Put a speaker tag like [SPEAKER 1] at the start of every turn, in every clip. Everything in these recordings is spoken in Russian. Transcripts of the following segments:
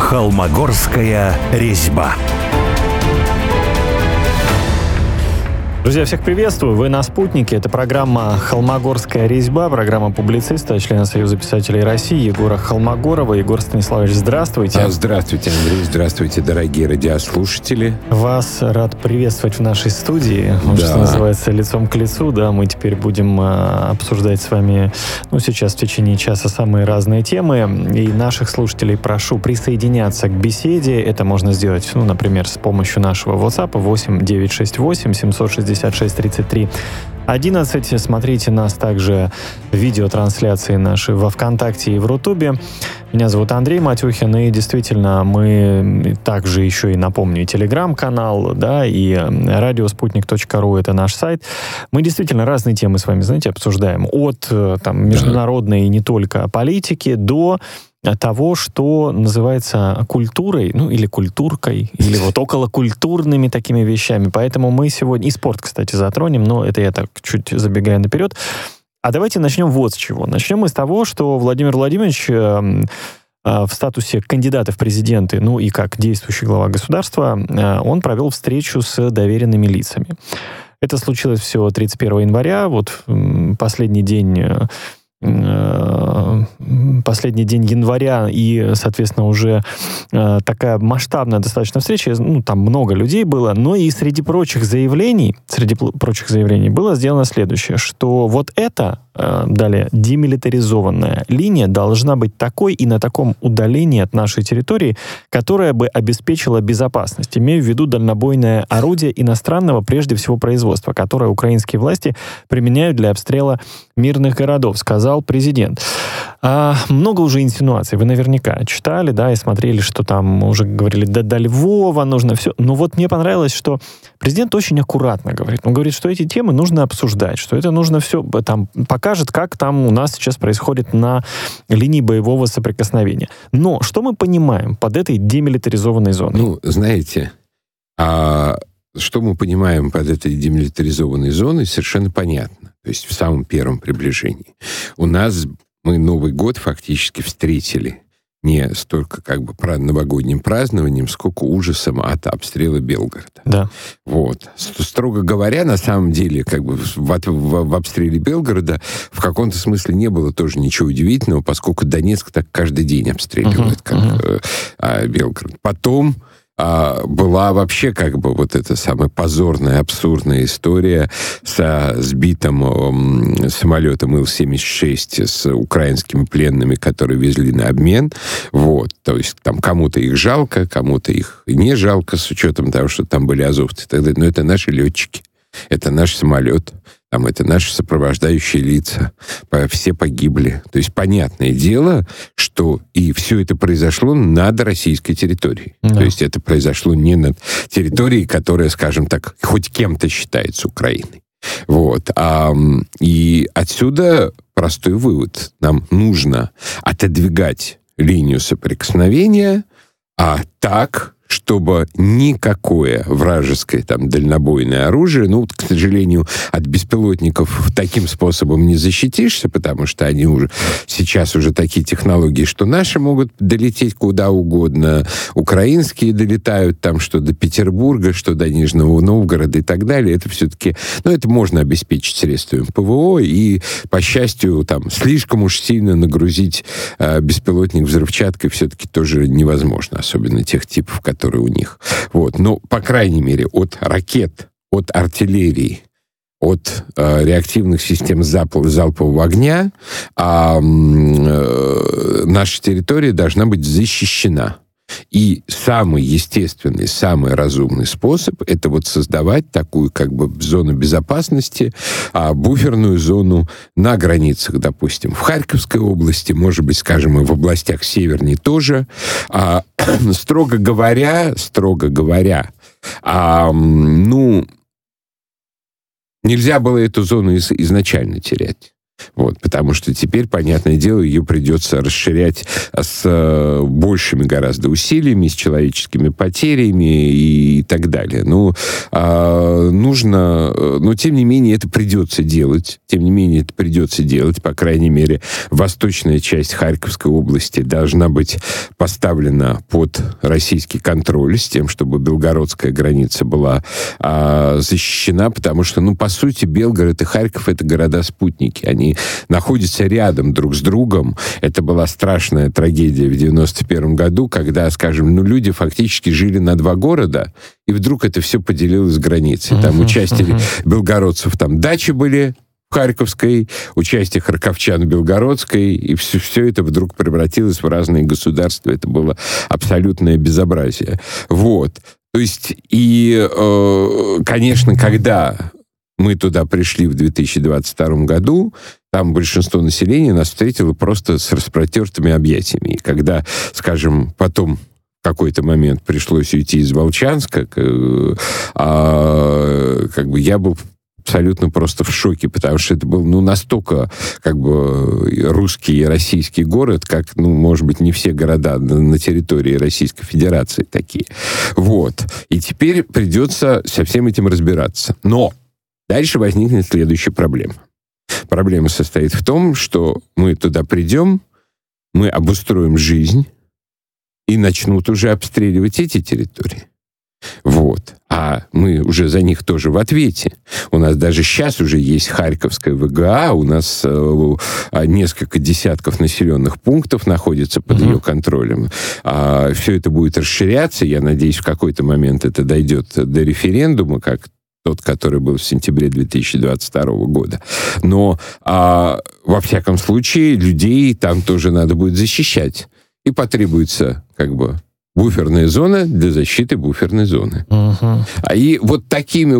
[SPEAKER 1] Холмогорская резьба.
[SPEAKER 2] Друзья, всех приветствую. Вы на «Спутнике». Это программа «Холмогорская резьба», программа публициста, члена Союза писателей России Егора Холмогорова. Егор Станиславович, здравствуйте.
[SPEAKER 3] Здравствуйте, Андрей. Здравствуйте, дорогие радиослушатели.
[SPEAKER 2] Вас рад приветствовать в нашей студии. Что называется, лицом к лицу. Да, мы теперь будем обсуждать с вами, сейчас в течение часа самые разные темы. И наших слушателей прошу присоединяться к беседе. Это можно сделать, например, с помощью нашего WhatsApp 8 968 766 33 11. Смотрите нас также в видеотрансляции наши во ВКонтакте и в Рутубе. Меня зовут Андрей Матюхин, и действительно мы также еще и напомню, и телеграм-канал, да, и радиоспутник.ру — это наш сайт. Мы действительно разные темы с вами, обсуждаем. От международной и не только политики до того, что называется культурой, или культуркой, или околокультурными такими вещами. Поэтому мы сегодня и спорт, кстати, затронем, но это я так чуть забегаю наперед. А давайте начнем вот с чего. Начнем мы с того, что Владимир Владимирович в статусе кандидата в президенты, и как действующий глава государства, он провел встречу с доверенными лицами. Это случилось все 31 января, последний день января, и, соответственно, уже такая масштабная достаточно встреча, там много людей было, но и среди прочих заявлений было сделано следующее, что эта, далее, демилитаризованная линия должна быть такой и на таком удалении от нашей территории, которая бы обеспечила безопасность, имея в виду дальнобойное орудие иностранного, прежде всего, производства, которое украинские власти применяют для обстрела мирных городов, сказал президент. Много уже инсинуаций, вы наверняка читали, да, и смотрели, что там уже говорили, до Львова нужно все. Но мне понравилось, что президент очень аккуратно говорит. Он говорит, что эти темы нужно обсуждать, что это нужно все покажет, как там у нас сейчас происходит на линии боевого соприкосновения. Но что мы понимаем под этой демилитаризованной зоной?
[SPEAKER 3] Знаете, что мы понимаем под этой демилитаризованной зоной, совершенно понятно. То есть в самом первом приближении. Мы Новый год фактически встретили не столько новогодним празднованием, сколько ужасом от обстрела Белгорода.
[SPEAKER 2] Да.
[SPEAKER 3] Строго говоря, на самом деле, в обстреле Белгорода в каком-то смысле не было тоже ничего удивительного, поскольку Донецк так каждый день обстреливают, Белгород. Потом была вообще эта самая позорная, абсурдная история со сбитым самолетом Ил-76 с украинскими пленными, которые везли на обмен. То есть там кому-то их жалко, кому-то их не жалко, с учетом того, что там были азовцы и так далее. Но это наши летчики, это наш самолет, это наши сопровождающие лица. Все погибли. То есть понятное дело, что и все это произошло над российской территорией. Да. То есть это произошло не над территорией, которая, скажем так, хоть кем-то считается Украиной. И отсюда простой вывод. Нам нужно отодвигать линию соприкосновения, так, чтобы никакое вражеское дальнобойное оружие, к сожалению, от беспилотников таким способом не защитишься, потому что они сейчас уже такие технологии, что наши могут долететь куда угодно, украинские долетают что до Петербурга, что до Нижнего Новгорода и так далее. Это все-таки, это можно обеспечить средствами ПВО, и, по счастью, слишком уж сильно нагрузить беспилотник взрывчаткой все-таки тоже невозможно, особенно тех типов, которые у них. Но, по крайней мере, от ракет, от артиллерии, от реактивных систем залпового огня наша территория должна быть защищена. И самый естественный, самый разумный способ — это создавать такую зону безопасности, буферную зону на границах, допустим, в Харьковской области, может быть, скажем, и в областях северней тоже. Строго говоря, нельзя было эту зону изначально терять. Вот, потому что теперь, понятное дело, ее придется расширять с большими гораздо усилиями, с человеческими потерями и так далее. Но тем не менее, это придется делать. По крайней мере, восточная часть Харьковской области должна быть поставлена под российский контроль с тем, чтобы белгородская граница была защищена, потому что, по сути, Белгород и Харьков — это города-спутники. Они находятся рядом друг с другом. Это была страшная трагедия в 91 году, когда, скажем, люди фактически жили на два города, и вдруг это все поделилось границей. Там у части белгородцев там дачи были в Харьковской, у части харьковчан в Белгородской, и все это вдруг превратилось в разные государства. Это было абсолютное безобразие. Вот. То есть, конечно, когда мы туда пришли в 2022 году, там большинство населения нас встретило просто с распротертыми объятиями. И когда, скажем, потом в какой-то момент пришлось уйти из Волчанска, я был абсолютно просто в шоке, потому что это был, настолько, русский и российский город, как, может быть, не все города на территории Российской Федерации такие. Вот. И теперь придется со всем этим разбираться. Но дальше возникнет следующая проблема. Проблема состоит в том, что мы туда придем, мы обустроим жизнь, и начнут уже обстреливать эти территории. Вот. А мы уже за них тоже в ответе. У нас даже сейчас уже есть Харьковская ВГА, у нас несколько десятков населенных пунктов находится под ее контролем. Все это будет расширяться. Я надеюсь, в какой-то момент это дойдет до референдума, как тот, который был в сентябре 2022 года. Но, во всяком случае, людей там тоже надо будет защищать. И потребуется, буферная зона для защиты буферной зоны. И вот таким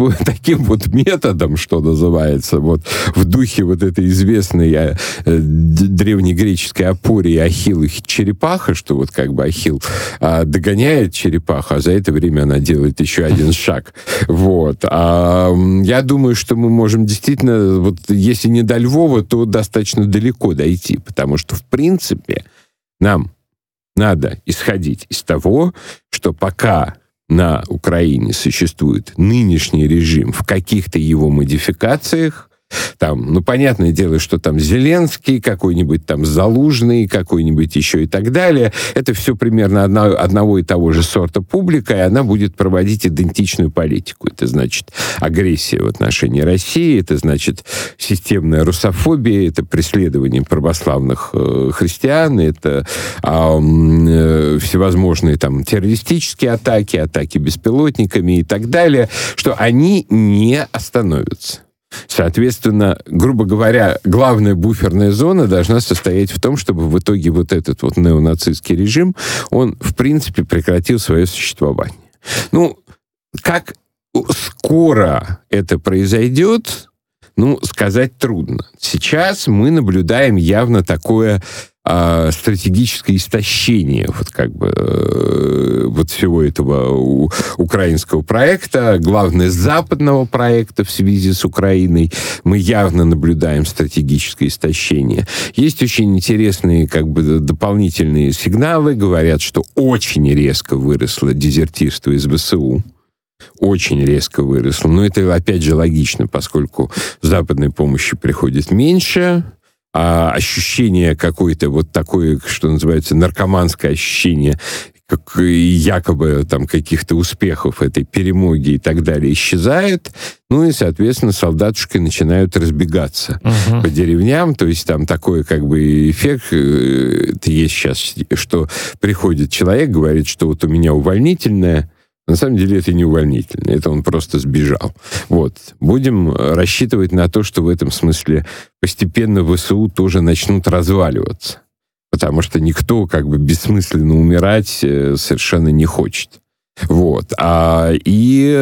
[SPEAKER 3] методом, что называется, в духе этой известной древнегреческой апории Ахилл и черепаха, что Ахилл догоняет черепаху, а за это время она делает еще один шаг. Вот. Я думаю, что мы можем действительно, если не до Львова, то достаточно далеко дойти, потому что, в принципе, нам надо исходить из того, что пока на Украине существует нынешний режим в каких-то его модификациях, там, понятное дело, что там Зеленский, какой-нибудь там Залужный, какой-нибудь еще и так далее, это все примерно одного и того же сорта публика, и она будет проводить идентичную политику. Это значит агрессия в отношении России, это значит системная русофобия, это преследование православных христиан, это всевозможные там террористические атаки беспилотниками и так далее, что они не остановятся. Соответственно, грубо говоря, главная буферная зона должна состоять в том, чтобы в итоге этот неонацистский режим, он, в принципе, прекратил свое существование. Как скоро это произойдет, сказать трудно. Сейчас мы наблюдаем явно такое стратегическое истощение всего этого украинского проекта, главное, западного проекта в связи с Украиной. Мы явно наблюдаем стратегическое истощение. Есть очень интересные дополнительные сигналы. Говорят, что очень резко выросло дезертирство из ВСУ. Очень резко выросло. Но это, опять же, логично, поскольку западной помощи приходит меньше, а ощущение какое-то такое, что называется, наркоманское ощущение, как якобы там каких-то успехов этой перемоги и так далее исчезает, и, соответственно, солдатушки начинают разбегаться по деревням, то есть там такой эффект, это есть сейчас, что приходит человек, говорит, что у меня увольнительное. На самом деле это не увольнительно, это он просто сбежал. Будем рассчитывать на то, что в этом смысле постепенно ВСУ тоже начнут разваливаться, потому что никто бессмысленно умирать совершенно не хочет. И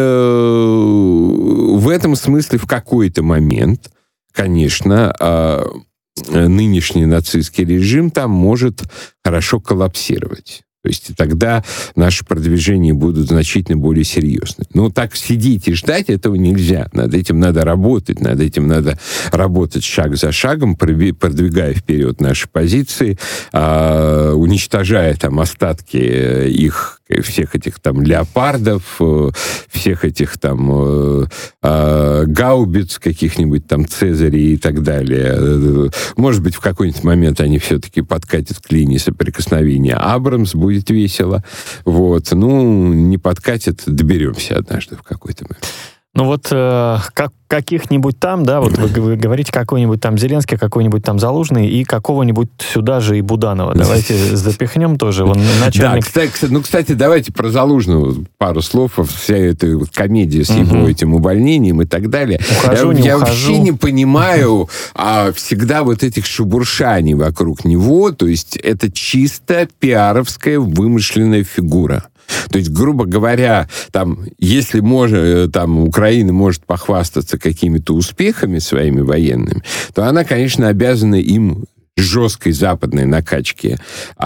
[SPEAKER 3] в этом смысле в какой-то момент, конечно, нынешний нацистский режим там может хорошо коллапсировать. То есть и тогда наши продвижения будут значительно более серьезны. Но так сидеть и ждать этого нельзя. Над этим надо работать. Над этим надо работать шаг за шагом, продвигая вперед наши позиции, уничтожая там остатки их, всех этих там леопардов, всех этих там гаубиц, каких-нибудь там Цезарей и так далее. Может быть, в какой-нибудь момент они все-таки подкатят к линии соприкосновения. Абрамс будет весело. Вот. Ну, не подкатит, доберемся однажды в какой-то момент.
[SPEAKER 2] Ну вот каких-нибудь там, да, вот вы говорите, какой-нибудь там Зеленский, какой-нибудь там Залужный и какого-нибудь сюда же и Буданова. Давайте запихнем тоже. Он начальник...
[SPEAKER 3] Да, кстати, давайте про Залужного пару слов. Вся эта комедия с его этим увольнением и так далее. Я вообще не понимаю всегда вот этих шебуршаний вокруг него. То есть это чисто пиаровская вымышленная фигура. То есть, грубо говоря, там, если Украина может похвастаться какими-то успехами своими военными, то она, конечно, обязана им жесткой западной накачки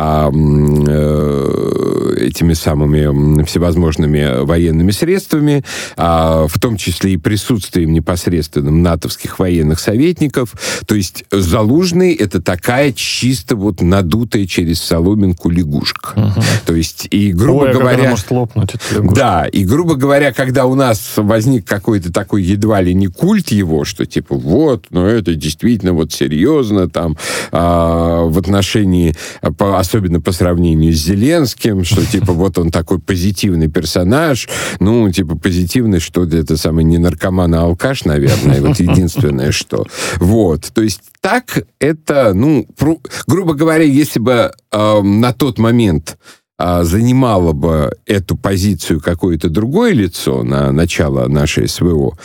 [SPEAKER 3] этими самыми всевозможными военными средствами, в том числе и присутствием непосредственным натовских военных советников. То есть Залужный — это такая чисто вот надутая через соломинку лягушка. Угу. То есть, и грубо говоря...
[SPEAKER 2] может лопнуть, эта лягушка.
[SPEAKER 3] Да, и грубо говоря, когда у нас возник какой-то такой едва ли не культ его, что типа вот, это действительно вот серьезно, там, в отношении, особенно по сравнению с Зеленским, что типа вот он такой позитивный персонаж, позитивный, что это самый не наркоман, а алкаш, наверное, вот единственное, что. Вот, то есть так это, грубо говоря, если бы на тот момент занимало бы эту позицию какое-то другое лицо на начало нашей СВО,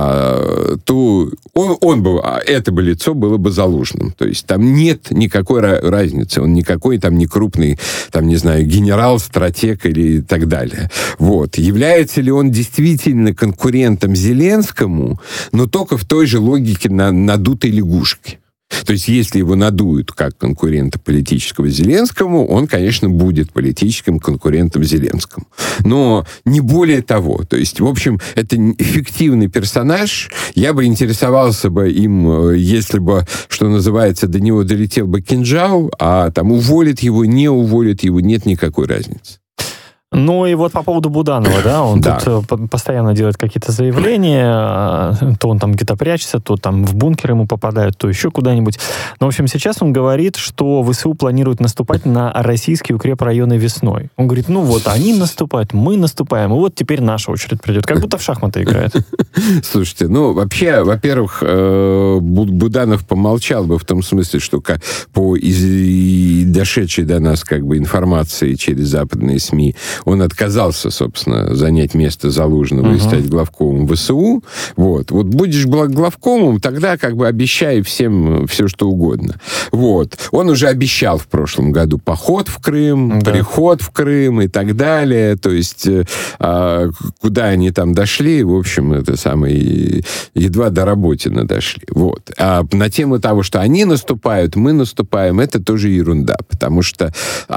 [SPEAKER 3] то это бы лицо было бы Залужным. То есть там нет никакой разницы. Он никакой там не крупный, там, не знаю, генерал, стратег или так далее. Вот. Является ли он действительно конкурентом Зеленскому, но только в той же логике надутой лягушки. То есть, если его надуют как конкурента политического Зеленскому, он, конечно, будет политическим конкурентом Зеленскому. Но не более того. То есть, в общем, это эффективный персонаж. Я бы интересовался бы им, если бы, что называется, до него долетел бы кинжал, а там уволят его, не уволят его, нет никакой разницы.
[SPEAKER 2] Ну и вот по поводу Буданова, да, он тут постоянно делает какие-то заявления, то он там где-то прячется, то там в бункер ему попадают, то еще куда-нибудь. Но, в общем, сейчас он говорит, что ВСУ планирует наступать на российские укрепрайоны весной. Он говорит, они наступают, мы наступаем, и вот теперь наша очередь придет. Как будто в шахматы играет.
[SPEAKER 3] Слушайте, вообще, во-первых, Буданов помолчал бы в том смысле, что по дошедшей до нас информации через западные СМИ, он отказался, собственно, занять место Залужного и стать главкомом ВСУ. Вот будешь главкомом, тогда обещай всем все, что угодно. Вот. Он уже обещал в прошлом году поход в Крым, приход в Крым и так далее. То есть, куда они там дошли, в общем, это самое, едва до Работина дошли. Вот. А на тему того, что они наступают, мы наступаем, это тоже ерунда. Потому что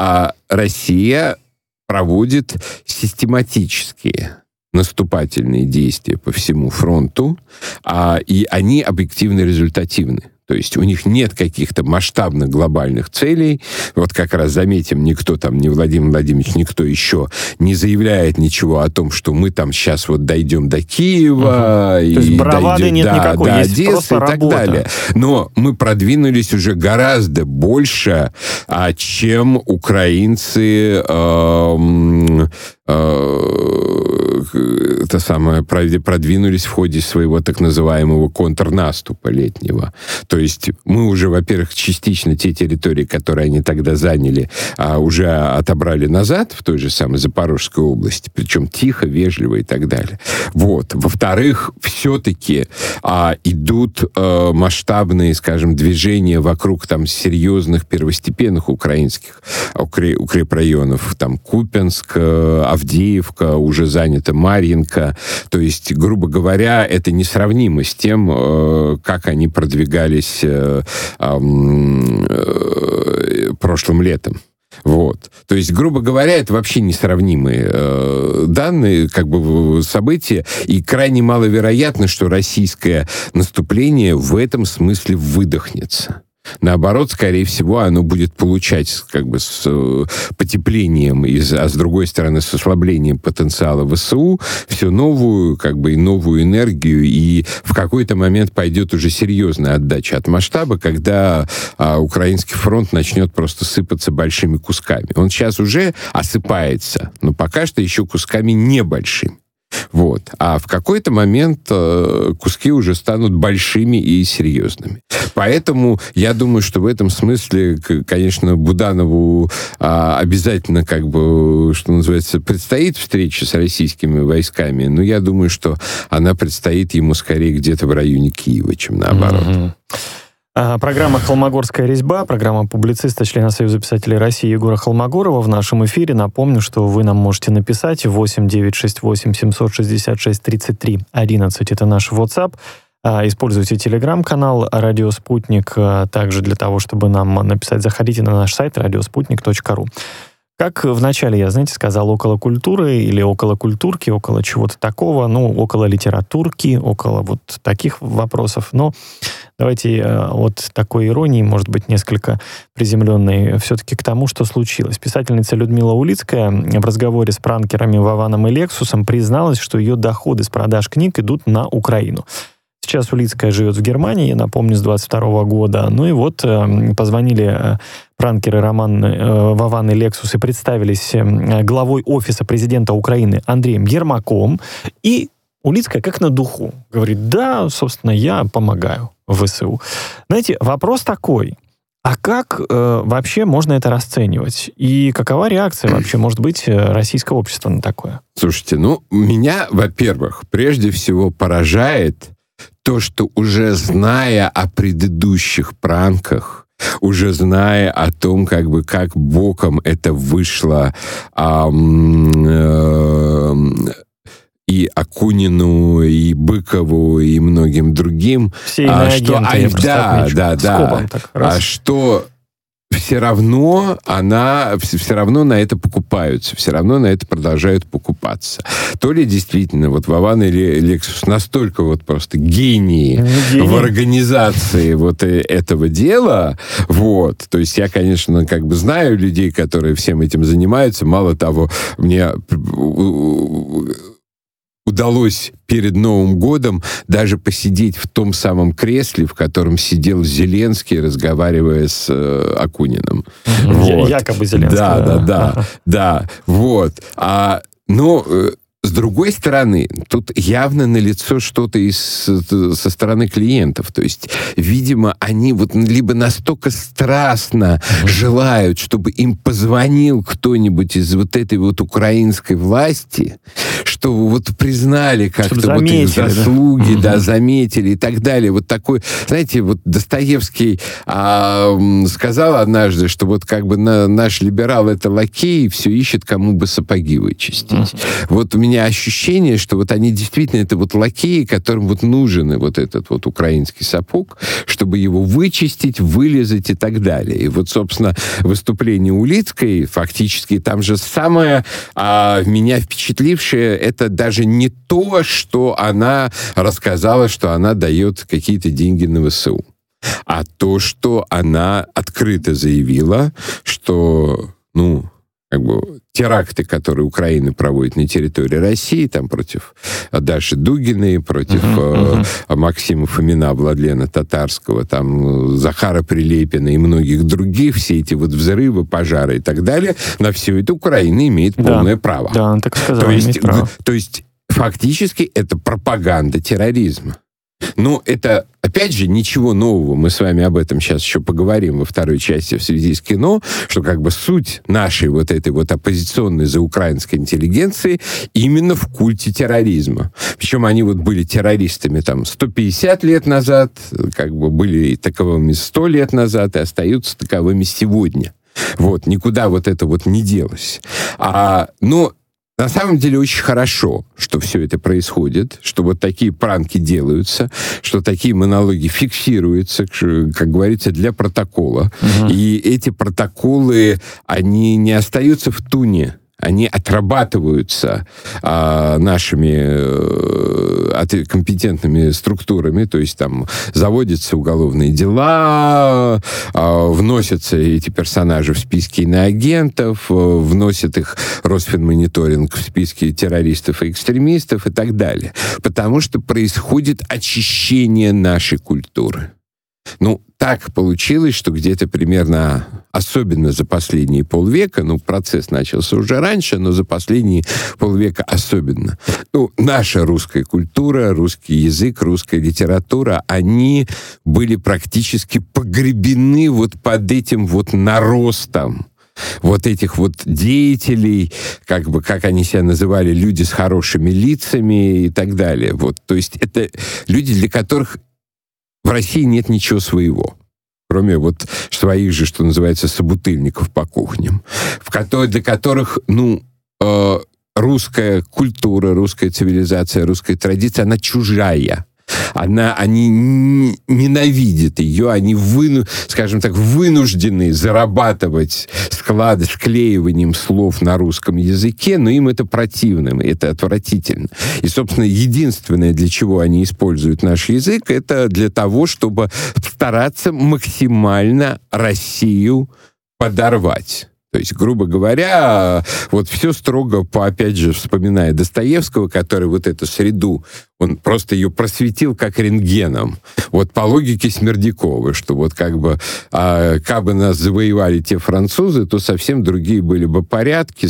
[SPEAKER 3] Россия проводит систематические наступательные действия по всему фронту, и они объективно результативны. То есть у них нет каких-то масштабных глобальных целей. Вот как раз заметим, никто там, ни Владимир Владимирович, никто еще не заявляет ничего о том, что мы там сейчас дойдем до Киева.
[SPEAKER 2] То есть бравады нет никакой,
[SPEAKER 3] до
[SPEAKER 2] есть
[SPEAKER 3] Одессы
[SPEAKER 2] просто
[SPEAKER 3] и так
[SPEAKER 2] работа.
[SPEAKER 3] далее. Но мы продвинулись уже гораздо больше, чем украинцы продвинулись в ходе своего так называемого контрнаступа летнего. То есть мы уже, во-первых, частично те территории, которые они тогда заняли, уже отобрали назад в той же самой Запорожской области, причем тихо, вежливо и так далее. Вот. Во-вторых, все-таки идут масштабные, скажем, движения вокруг там серьезных первостепенных украинских укрепрайонов. Там Купянск, Авдеевка, уже занята Марьинка. То есть, грубо говоря, это несравнимо с тем, как они продвигались прошлым летом. Вот. То То есть, грубо говоря, это вообще несравнимые данные, как бы события, и крайне маловероятно, что российское наступление в этом смысле выдохнется. Наоборот, скорее всего, оно будет получать как бы с потеплением, а с другой стороны, с ослаблением потенциала ВСУ все новую, как бы и новую энергию, и в какой-то момент пойдет уже серьезная отдача от масштаба, когда украинский фронт начнет просто сыпаться большими кусками. Он сейчас уже осыпается, но пока что еще кусками небольшими. Вот. А в какой-то момент куски уже станут большими и серьезными. Поэтому я думаю, что в этом смысле, конечно, Буданову обязательно, как бы, что называется, предстоит встреча с российскими войсками, но я думаю, что она предстоит ему скорее где-то в районе Киева, чем наоборот. Mm-hmm.
[SPEAKER 2] Программа «Холмогорская резьба», программа публициста, члена Союза писателей России Егора Холмогорова в нашем эфире. Напомню, что вы нам можете написать 8-968-766-33-11. Это наш WhatsApp. Используйте телеграм-канал «Радио Спутник». Также для того, чтобы нам написать, заходите на наш сайт radiosputnik.ru. Как вначале я, знаете, сказал около культуры или около культурки, около чего-то такого, ну, около литературки, около вот таких вопросов. Но давайте от такой иронии, может быть, несколько приземленной, все-таки к тому, что случилось. Писательница Людмила Улицкая в разговоре с пранкерами Вованом и Лексусом призналась, что ее доходы с продаж книг идут на Украину. Сейчас Улицкая живет в Германии, я напомню, с 22 года. Ну и вот позвонили пранкеры Вован и Лексус и представились главой офиса президента Украины Андреем Ермаком. И Улицкая как на духу говорит: да, собственно, я помогаю ВСУ. Знаете, вопрос такой. А как вообще можно это расценивать? И какова реакция вообще может быть российского общества на такое?
[SPEAKER 3] Слушайте, ну, меня, во-первых, прежде всего поражает то, что уже зная о предыдущих пранках, уже зная о том, как боком это вышло и Акунину, и Быкову, и многим другим, что все равно на это покупаются, все равно на это продолжают покупаться. То ли действительно вот Вован или Лексус настолько вот просто гении в организации вот этого дела, вот. То есть я, конечно, как бы знаю людей, которые всем этим занимаются. Мало того, мне удалось перед Новым годом даже посидеть в том самом кресле, в котором сидел Зеленский, разговаривая с Акуниным. Вот.
[SPEAKER 2] Якобы Зеленский.
[SPEAKER 3] Да. Вот. Но с другой стороны, тут явно налицо что-то со стороны клиентов. То есть, видимо, они вот либо настолько страстно желают, чтобы им позвонил кто-нибудь из вот этой вот украинской власти, что вот признали как-то вот их заслуги, заметили и так далее. Вот такой, знаете, вот Достоевский сказал однажды, что вот как бы наш либерал — это лакей, все ищет, кому бы сапоги вычистить. Вот у меня ощущение, что вот они действительно, это вот лакеи, которым вот нужен вот этот вот украинский сапог, чтобы его вычистить, вылезать и так далее. И вот, собственно, выступление Улицкой, фактически, там же самое меня впечатлившее, это даже не то, что она рассказала, что она дает какие-то деньги на ВСУ, а то, что она открыто заявила, что, теракты, которые Украина проводит на территории России, там против Даши Дугиной, против Максима Фомина, Владлена Татарского, там Захара Прилепина и многих других, все эти вот взрывы, пожары и так далее, на все это Украина имеет полное право.
[SPEAKER 2] Да, он так сказал, имеет право.
[SPEAKER 3] То есть, фактически, это пропаганда терроризма. Ну, это, опять же, ничего нового. Мы с вами об этом сейчас еще поговорим во второй части в связи с кино, что как бы суть нашей вот этой вот оппозиционной заукраинской интеллигенции именно в культе терроризма. Причем они вот были террористами там 150 лет назад, как бы были таковыми 100 лет назад и остаются таковыми сегодня. Вот, никуда вот это вот не делось. Но На самом деле очень хорошо, что все это происходит, что вот такие пранки делаются, что такие монологи фиксируются, как говорится, для протокола. И эти протоколы, они не остаются в туне. Они отрабатываются нашими компетентными структурами, то есть там заводятся уголовные дела, вносятся эти персонажи в списки иноагентов, вносят их Росфинмониторинг в списки террористов и экстремистов и так далее. Потому что происходит очищение нашей культуры. Ну, так получилось, что где-то примерно, особенно за последние полвека, процесс начался уже раньше, но за последние полвека особенно, наша русская культура, русский язык, русская литература, они были практически погребены вот под этим вот наростом вот этих вот деятелей, как они себя называли, люди с хорошими лицами и так далее. Вот, то есть это люди, для которых в России нет ничего своего, кроме вот своих же, что называется, собутыльников по кухням, для которых, русская культура, русская цивилизация, русская традиция, она чужая. Они ненавидят ее, они, скажем так, вынуждены зарабатывать склеиванием слов на русском языке, но им это противно, это отвратительно. И, собственно, единственное, для чего они используют наш язык, это для того, чтобы стараться максимально Россию подорвать. То есть, грубо говоря, вот все строго опять же, вспоминая Достоевского, который вот эту среду, он просто ее просветил как рентгеном. Вот по логике Смердякова, что вот как бы нас завоевали те французы, то совсем другие были бы порядки,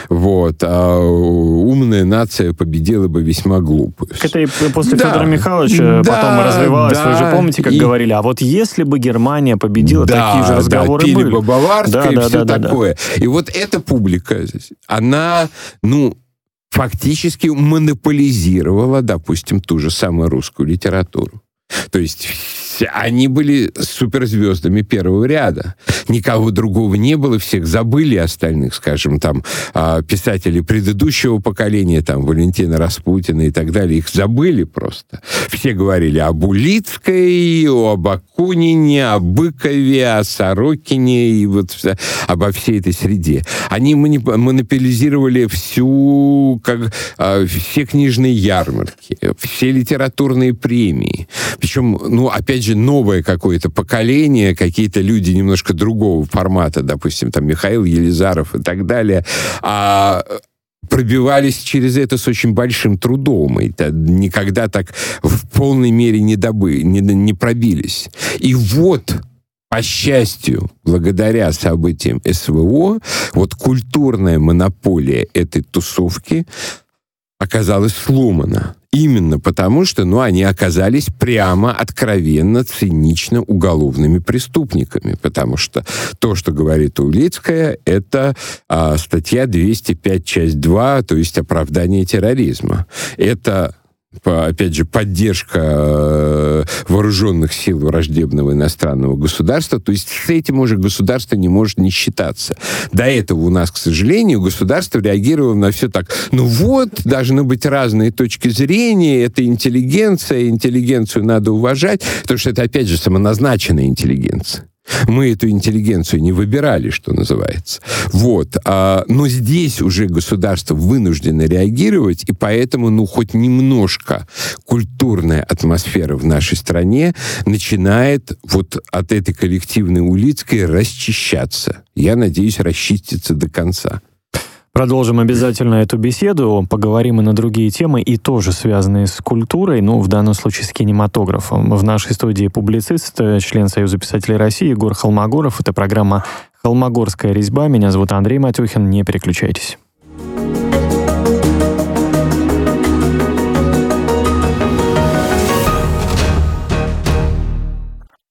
[SPEAKER 3] а умная нация победила бы весьма глупую.
[SPEAKER 2] Это и после Федора Михайловича потом развивалось. Вы же помните, как говорили, а вот если бы Германия победила, такие же разговоры были.
[SPEAKER 3] Пили бы Баварское и все такое. И вот эта публика, она, фактически монополизировала, допустим, ту же самую русскую литературу. То есть они были суперзвездами первого ряда. Никого другого не было, всех забыли остальных, скажем, там, писателей предыдущего поколения, там, Валентина Распутина и так далее, их забыли просто. Все говорили об Улицкой, об Акунине, о Быкове, о Сорокине и вот обо всей этой среде. Они монополизировали все книжные ярмарки, все литературные премии. Причем, опять же, новое какое-то поколение, какие-то люди немножко другого формата, допустим, там Михаил Елизаров и так далее, пробивались через это с очень большим трудом. И никогда так в полной мере не пробились. И вот, по счастью, благодаря событиям СВО, вот культурная монополия этой тусовки оказалась сломана. Именно потому, что, они оказались прямо, откровенно, цинично уголовными преступниками. Потому что то, что говорит Улицкая, это статья 205, часть 2, то есть оправдание терроризма. Это, опять же, поддержка вооруженных сил враждебного иностранного государства, то есть с этим уже государство не может не считаться. До этого у нас, к сожалению, государство реагировало на все так, должны быть разные точки зрения, это интеллигенцию надо уважать, потому что это, опять же, самоназначенная интеллигенция. Мы эту интеллигенцию не выбирали, что называется. Но здесь уже государство вынуждено реагировать, и поэтому, хоть немножко культурная атмосфера в нашей стране начинает вот от этой коллективной Улицкой расчищаться. Я надеюсь, расчиститься до конца.
[SPEAKER 2] Продолжим обязательно эту беседу, поговорим и на другие темы, и тоже связанные с культурой, в данном случае с кинематографом. В нашей студии публицист, член Союза писателей России Егор Холмогоров. Это программа «Холмогорская резьба». Меня зовут Андрей Матюхин. Не переключайтесь.